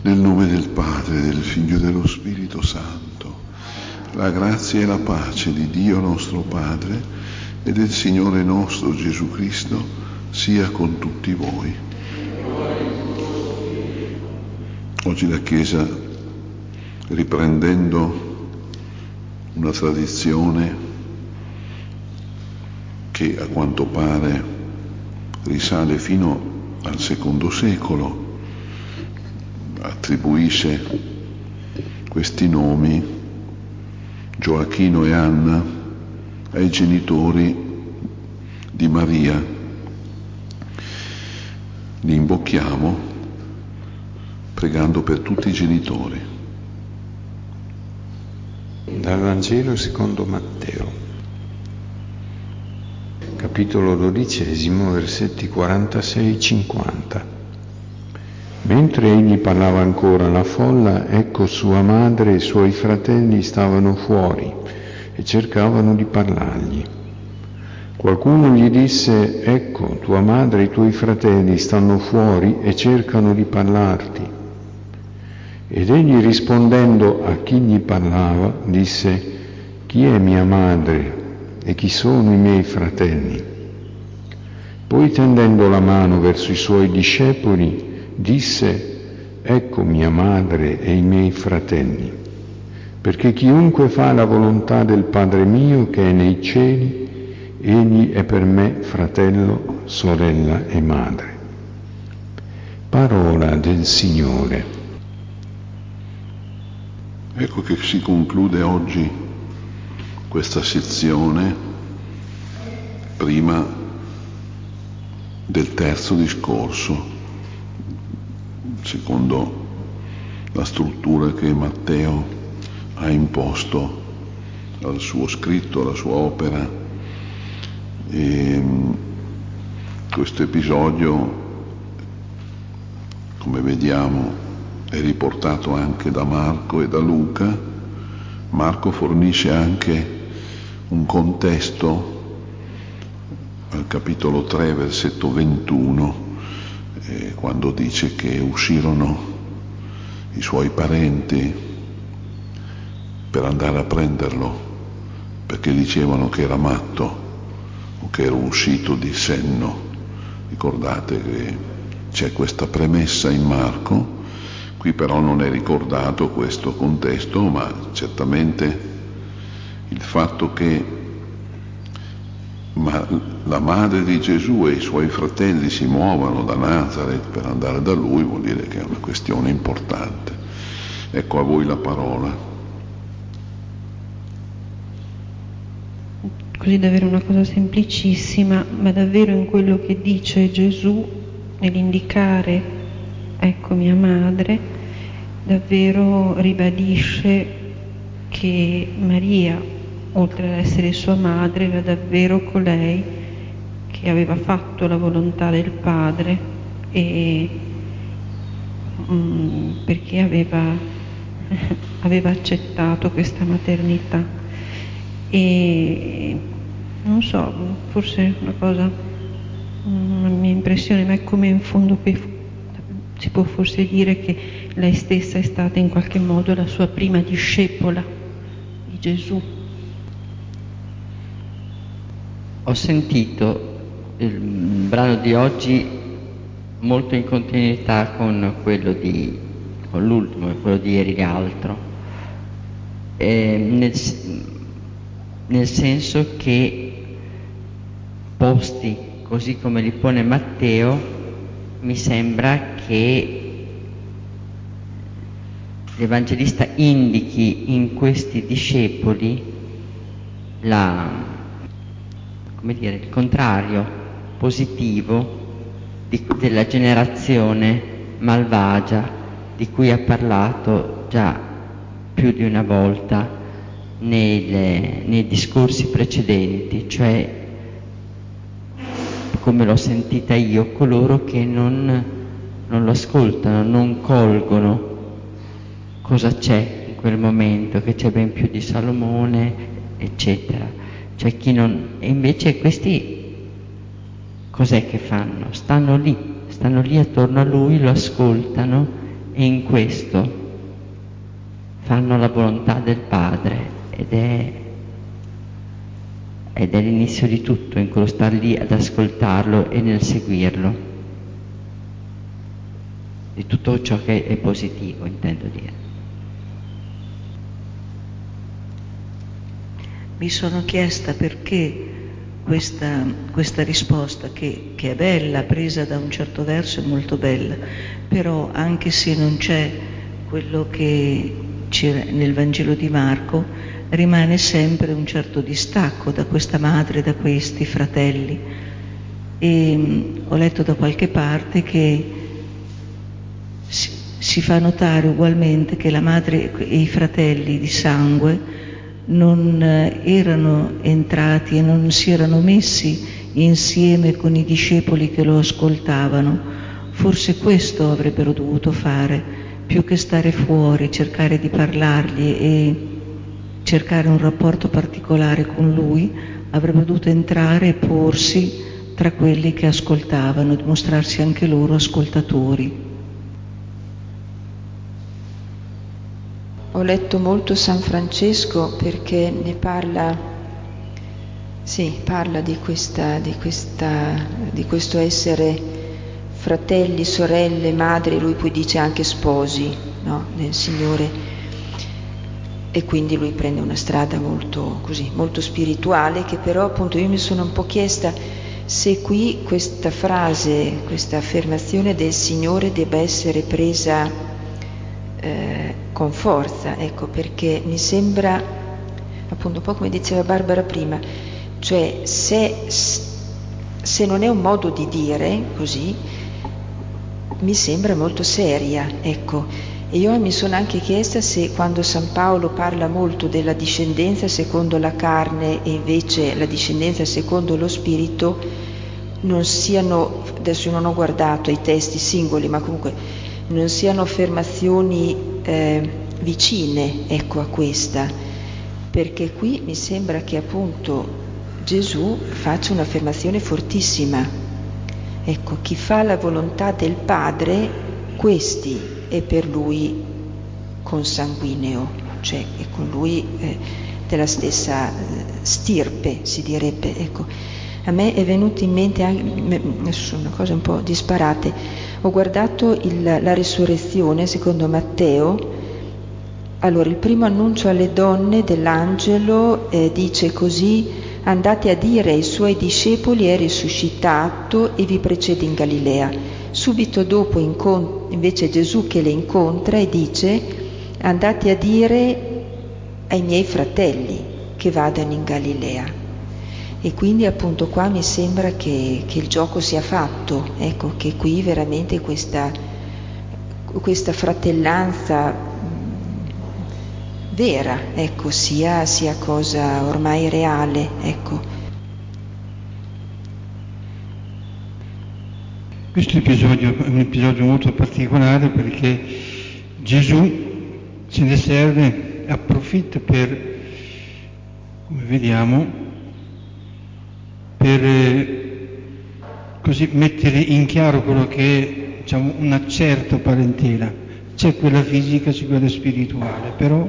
Nel nome del Padre, del Figlio e dello Spirito Santo, la grazia e la pace di Dio nostro Padre e del Signore nostro Gesù Cristo sia con tutti voi. Oggi la Chiesa, riprendendo una tradizione che a quanto pare risale fino al II secolo, attribuisce questi nomi, Gioacchino e Anna, ai genitori di Maria. Li invochiamo pregando per tutti i genitori. Dal Vangelo secondo Matteo, capitolo 12, versetti 46-50. Mentre egli parlava ancora alla folla, ecco sua madre e i suoi fratelli stavano fuori e cercavano di parlargli. Qualcuno gli disse: ecco, tua madre e i tuoi fratelli stanno fuori e cercano di parlarti. Ed egli, rispondendo a chi gli parlava, disse: chi è mia madre e chi sono i miei fratelli? Poi, tendendo la mano verso i suoi discepoli, disse: ecco mia madre e i miei fratelli, perché chiunque fa la volontà del Padre mio che è nei cieli, egli è per me fratello, sorella e madre. Parola del Signore. Ecco che si conclude oggi questa sezione prima del terzo discorso, secondo la struttura che Matteo ha imposto al suo scritto, alla sua opera. E questo episodio, come vediamo, è riportato anche da Marco e da Luca. Marco fornisce anche un contesto al capitolo 3, versetto 21, quando dice che uscirono i suoi parenti per andare a prenderlo, perché dicevano che era matto o che era uscito di senno. Ricordate che c'è questa premessa in Marco, qui però non è ricordato questo contesto, ma certamente il fatto che la madre di Gesù e i suoi fratelli si muovano da Nazareth per andare da lui vuol dire che è una questione importante. Ecco, a voi la parola. Così davvero una cosa semplicissima, ma davvero in quello che dice Gesù nell'indicare ecco mia madre, davvero ribadisce che Maria, oltre ad essere sua madre, era davvero colei che aveva fatto la volontà del Padre e perché aveva accettato questa maternità. E non so, forse una mia impressione, ma è come in fondo si può forse dire che lei stessa è stata in qualche modo la sua prima discepola di Gesù. Ho sentito il brano di oggi molto in continuità con l'ultimo, quello di ieri l'altro, nel senso che posti così come li pone Matteo, mi sembra che l'Evangelista indichi in questi discepoli il contrario positivo della generazione malvagia di cui ha parlato già più di una volta nei discorsi precedenti, cioè, come l'ho sentita io, coloro che non lo ascoltano, non colgono cosa c'è in quel momento, che c'è ben più di Salomone, eccetera. Cioè e invece questi cos'è che fanno? Stanno lì attorno a lui, lo ascoltano e in questo fanno la volontà del Padre ed è l'inizio di tutto, in quello star lì ad ascoltarlo e nel seguirlo, di tutto ciò che è positivo, intendo dire. Mi sono chiesta perché questa risposta, che è bella, presa da un certo verso, è molto bella, però anche se non c'è quello che c'era nel Vangelo di Marco, rimane sempre un certo distacco da questa madre, da questi fratelli. E ho letto da qualche parte che si fa notare ugualmente che la madre e i fratelli di sangue non erano entrati e non si erano messi insieme con i discepoli che lo ascoltavano. Forse questo avrebbero dovuto fare, più che stare fuori, cercare di parlargli e cercare un rapporto particolare con lui, avrebbero dovuto entrare e porsi tra quelli che ascoltavano, dimostrarsi anche loro ascoltatori. Ho letto molto San Francesco perché ne parla di questo essere fratelli, sorelle, madri, lui poi dice anche sposi, no? Nel Signore, e quindi lui prende una strada molto spirituale, che però appunto io mi sono un po' chiesta se qui questa frase, questa affermazione del Signore debba essere presa con forza, ecco, perché mi sembra appunto un po' come diceva Barbara prima, cioè se non è un modo di dire così, mi sembra molto seria, ecco. E io mi sono anche chiesta se quando San Paolo parla molto della discendenza secondo la carne e invece la discendenza secondo lo spirito non siano, adesso io non ho guardato i testi singoli, ma comunque non siano affermazioni vicine, ecco, a questa, perché qui mi sembra che appunto Gesù faccia un'affermazione fortissima. Ecco, chi fa la volontà del Padre, questi è per lui consanguineo, cioè è con lui della stessa stirpe, si direbbe, ecco. A me è venuto in mente anche, sono una cosa un po' disparate, ho guardato la risurrezione secondo Matteo. Allora, il primo annuncio alle donne dell'angelo dice così: andate a dire ai suoi discepoli è risuscitato e vi precede in Galilea. Subito dopo invece Gesù che le incontra e dice: andate a dire ai miei fratelli che vadano in Galilea. E quindi appunto qua mi sembra che il gioco sia fatto, ecco, che qui veramente questa fratellanza vera, ecco, sia cosa ormai reale, ecco. Questo episodio è un episodio molto particolare perché Gesù se ne serve, approfitta per, come vediamo, per così mettere in chiaro quello che è, diciamo, una certa parentela. C'è quella fisica, c'è quella spirituale, però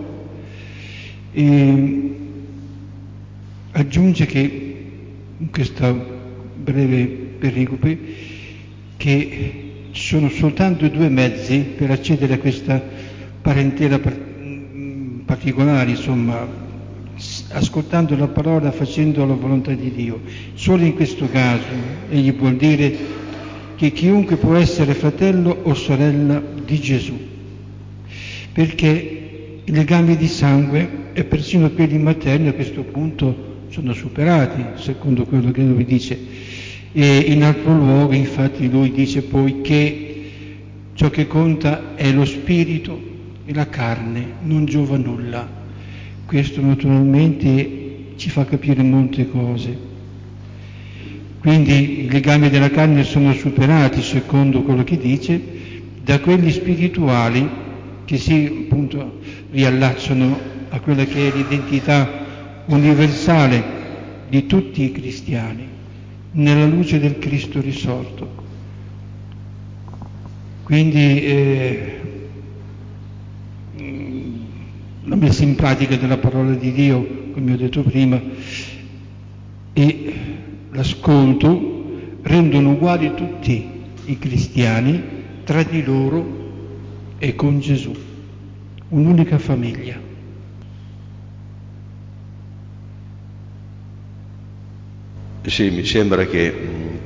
aggiunge che in questa breve pericope che ci sono soltanto due mezzi per accedere a questa parentela particolare, insomma, ascoltando la parola, facendo la volontà di Dio. Solo in questo caso egli vuol dire che chiunque può essere fratello o sorella di Gesù, perché i legami di sangue e persino quelli materni a questo punto sono superati, secondo quello che lui dice. E in altro luogo infatti lui dice poi che ciò che conta è lo spirito e la carne non giova nulla. Questo naturalmente ci fa capire molte cose. Quindi i legami della carne sono superati, secondo quello che dice, da quelli spirituali che si appunto riallacciano a quella che è l'identità universale di tutti i cristiani, nella luce del Cristo risorto. Quindi la messa in pratica della parola di Dio, come ho detto prima, e l'ascolto rendono uguali tutti i cristiani tra di loro e con Gesù, un'unica famiglia. Sì, mi sembra che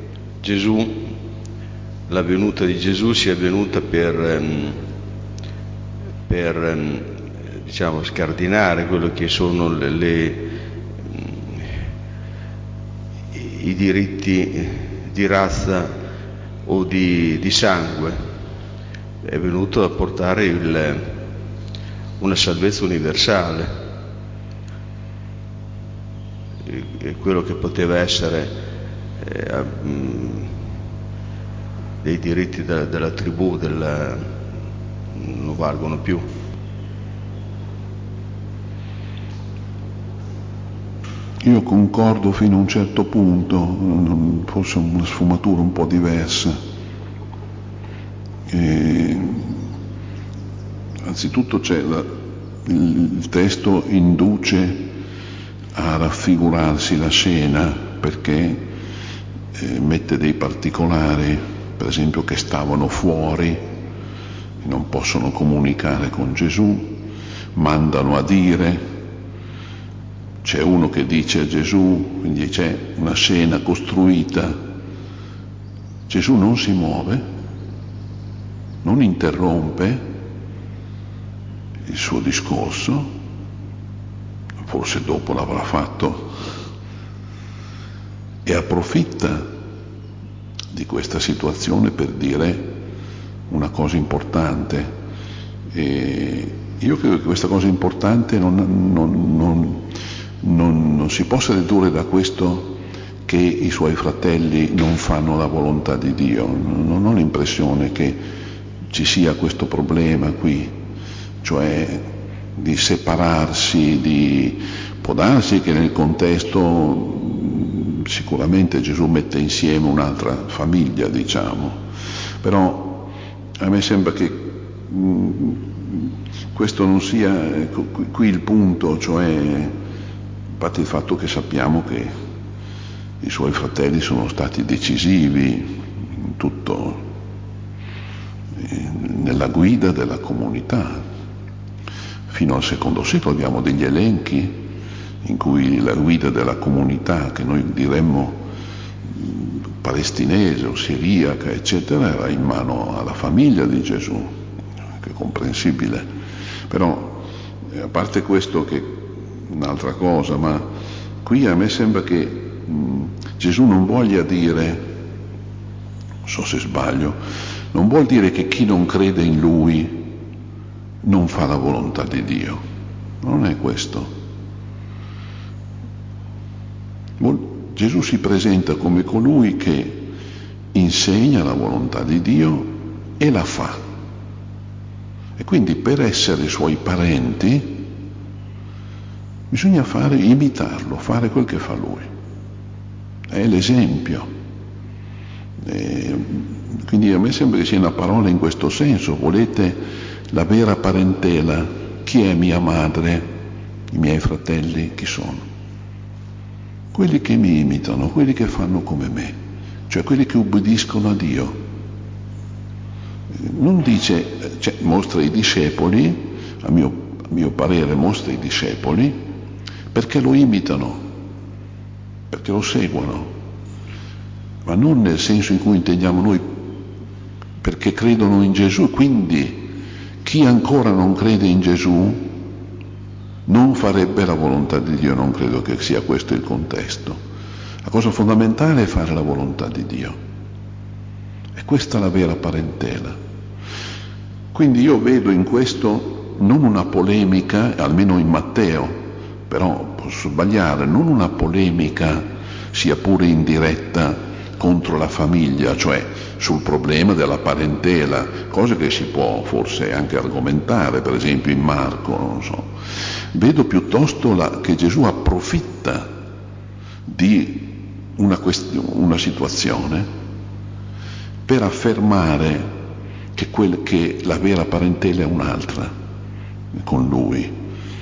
la venuta di Gesù sia venuta per diciamo, scardinare quello che sono i diritti di razza o di sangue. È venuto a portare una salvezza universale. E quello che poteva essere dei diritti della tribù non valgono più. Io concordo fino a un certo punto, forse una sfumatura un po' diversa. Anzitutto il testo induce a raffigurarsi la scena, perché mette dei particolari, per esempio che stavano fuori, non possono comunicare con Gesù, mandano a dire, c'è uno che dice a Gesù, quindi c'è una scena costruita, Gesù non si muove, non interrompe il suo discorso, forse dopo l'avrà fatto, e approfitta di questa situazione per dire una cosa importante. E io credo che questa cosa importante non si possa dedurre da questo che i suoi fratelli non fanno la volontà di Dio. Non ho l'impressione che ci sia questo problema qui, cioè di separarsi, può darsi che nel contesto sicuramente Gesù mette insieme un'altra famiglia, diciamo, però a me sembra che questo non sia qui il punto, cioè a parte il fatto che sappiamo che i suoi fratelli sono stati decisivi in tutto, nella guida della comunità. Fino al secondo secolo abbiamo degli elenchi in cui la guida della comunità, che noi diremmo palestinese o siriaca, eccetera, era in mano alla famiglia di Gesù, che è comprensibile. Però, a parte questo, che è un'altra cosa, ma qui a me sembra che Gesù non voglia dire, non so se sbaglio, non vuol dire che chi non crede in Lui non fa la volontà di Dio, non è questo. Gesù si presenta come colui che insegna la volontà di Dio e la fa, e quindi per essere suoi parenti bisogna imitarlo, fare quel che fa Lui, è l'esempio. Quindi a me sembra che sia una parola in questo senso: volete la vera parentela? Chi è mia madre? I miei fratelli chi sono? Quelli che mi imitano, quelli che fanno come me, cioè quelli che ubbidiscono a Dio. Non dice, mostra i discepoli, a mio parere mostra i discepoli perché lo imitano, perché lo seguono, ma non nel senso in cui intendiamo noi, perché credono in Gesù. Quindi chi ancora non crede in Gesù non farebbe la volontà di Dio. Non credo che sia questo il contesto. La cosa fondamentale è fare la volontà di Dio, e questa è la vera parentela. Quindi io vedo in questo non una polemica, almeno in Matteo, però posso sbagliare, non una polemica, sia pure indiretta, contro la famiglia, cioè sul problema della parentela, cosa che si può forse anche argomentare, per esempio in Marco, non so. Vedo piuttosto che Gesù approfitta di una situazione per affermare che la vera parentela è un'altra con Lui,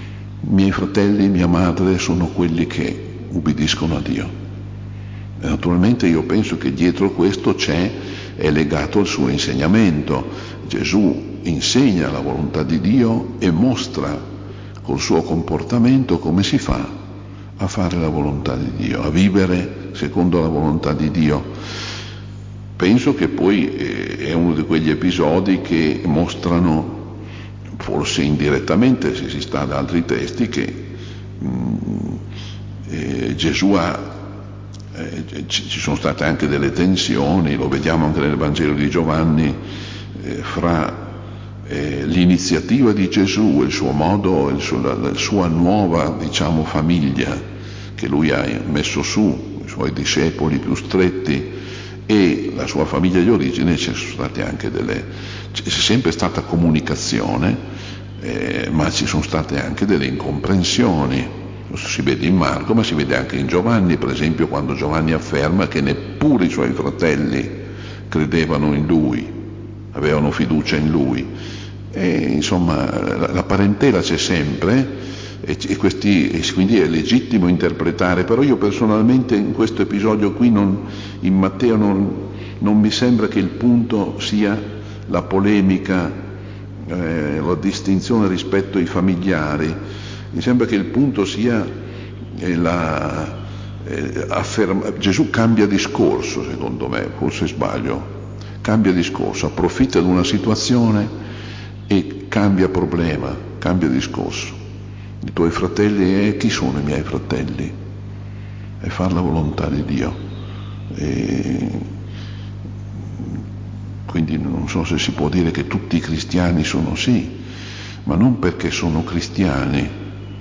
miei fratelli, mia madre sono quelli che ubbidiscono a Dio. E naturalmente io penso che dietro questo è legato al suo insegnamento. Gesù insegna la volontà di Dio e mostra col suo comportamento come si fa a fare la volontà di Dio, a vivere secondo la volontà di Dio. Penso che poi è uno di quegli episodi che mostrano, forse indirettamente se si sta ad altri testi, che Gesù ci sono state anche delle tensioni, lo vediamo anche nel Vangelo di Giovanni, fra l'iniziativa di Gesù, il suo modo, la sua nuova, diciamo, famiglia che lui ha messo su, i suoi discepoli più stretti, e la sua famiglia di origine. Ci sono state anche c'è sempre stata comunicazione, ma ci sono state anche delle incomprensioni. Questo si vede in Marco, ma si vede anche in Giovanni, per esempio, quando Giovanni afferma che neppure i suoi fratelli credevano in lui, avevano fiducia in lui. E insomma la parentela c'è sempre, e quindi è legittimo interpretare, però io personalmente in questo episodio qui in Matteo non mi sembra che il punto sia la polemica, la distinzione rispetto ai familiari. Mi sembra che il punto sia Gesù cambia discorso, secondo me, forse sbaglio, cambia discorso, approfitta di una situazione e cambia problema, cambia discorso. I tuoi fratelli, chi sono i miei fratelli? È fare la volontà di Dio. Quindi non so se si può dire che tutti i cristiani sono sì, ma non perché sono cristiani,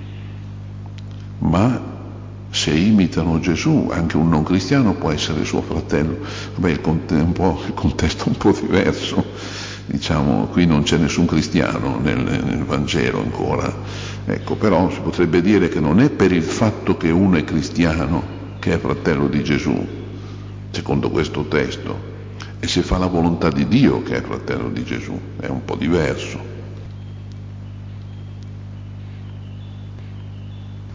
ma se imitano Gesù. Anche un non cristiano può essere suo fratello. Vabbè, il contesto è un po' diverso, diciamo, qui non c'è nessun cristiano nel Vangelo ancora, ecco, però si potrebbe dire che non è per il fatto che uno è cristiano che è fratello di Gesù, secondo questo testo, e se fa la volontà di Dio che è fratello di Gesù, è un po' diverso.